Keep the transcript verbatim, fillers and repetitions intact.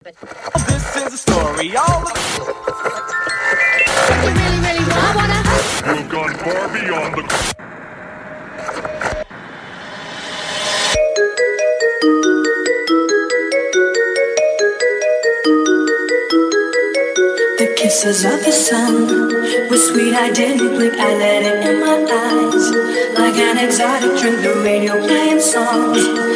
This is a story all the You really, really want wanna You've gone far beyond the... The kisses of the sun were sweet, I didn't blink, I let it in my eyes. Like an exotic drink, the radio playing songs